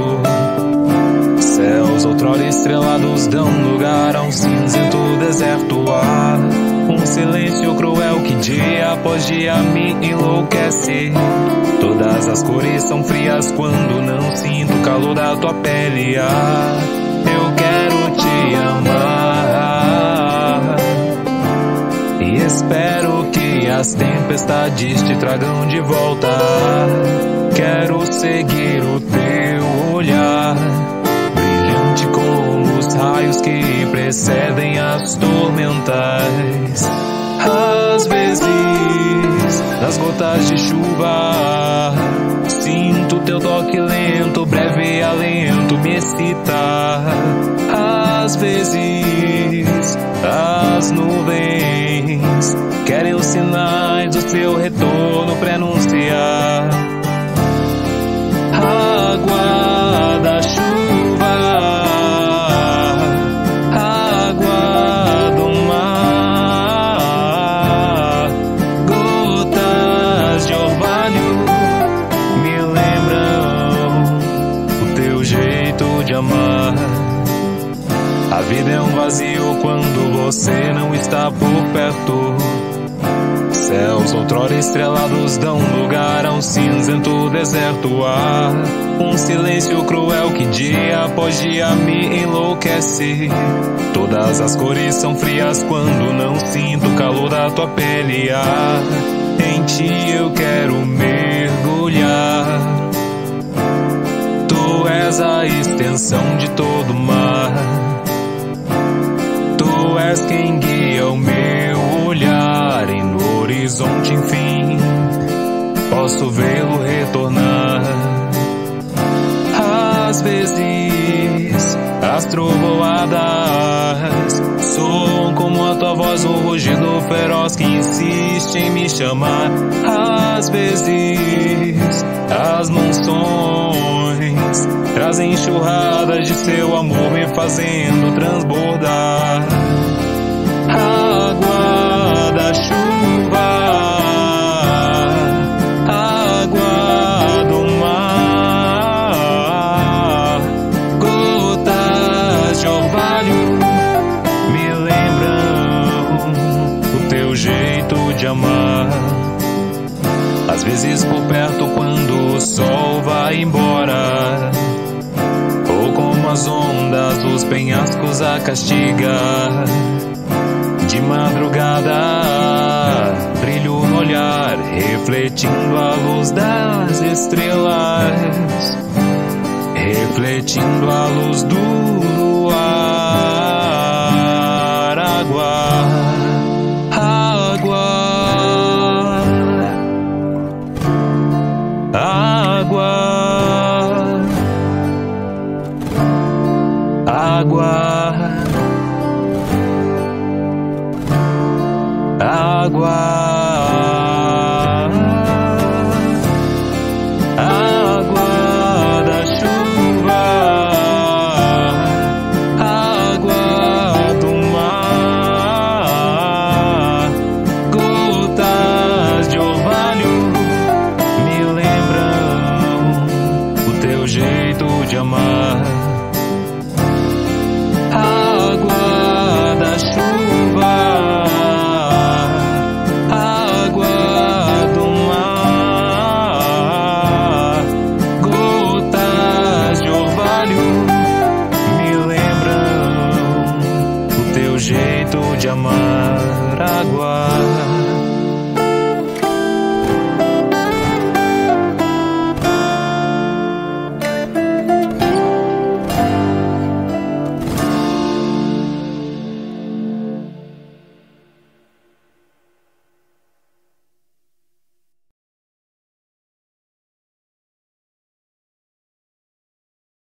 Céus outrora estrelados dão lugar a um cinzento deserto. Há um silêncio cruel que dia após dia me enlouquece. Todas as cores são frias quando não sinto o calor da tua pele. Ah, eu quero te amar e espero que as tempestades te tragam de volta. Quero seguir o teu olhar, brilhante como os raios que precedem as tormentas. Às vezes, nas gotas de chuva, sinto teu toque lento, breve alento me excita. Às vezes, as nuvens querem os sinais do seu retorno prenunciar. Água da chuva, água do mar, gotas de orvalho me lembram o teu jeito de amar. A vida é um vazio quando você não está por perto. Céus outrora estrelados dão lugar a um cinzento deserto. Há um silêncio cruel que dia após dia me enlouquece. Todas as cores são frias quando não sinto o calor da tua pele. Ah, em ti eu quero mergulhar. Tu és a extensão de todo o mar. Tu és quem guia o meu olhar e no horizonte, enfim, posso vê-lo retornar. Às vezes, as trovoadas soam como a tua voz, um rugido feroz que insiste em me chamar. Às vezes, as monções trazem enxurradas de seu amor me fazendo transbordar. Água da chuva, água do mar, gotas de orvalho me lembram o teu jeito de amar. Às vezes por perto quando o sol vai embora, ou como as ondas os penhascos a castigar. De madrugada, brilho no olhar, refletindo a luz das estrelas, refletindo a luz do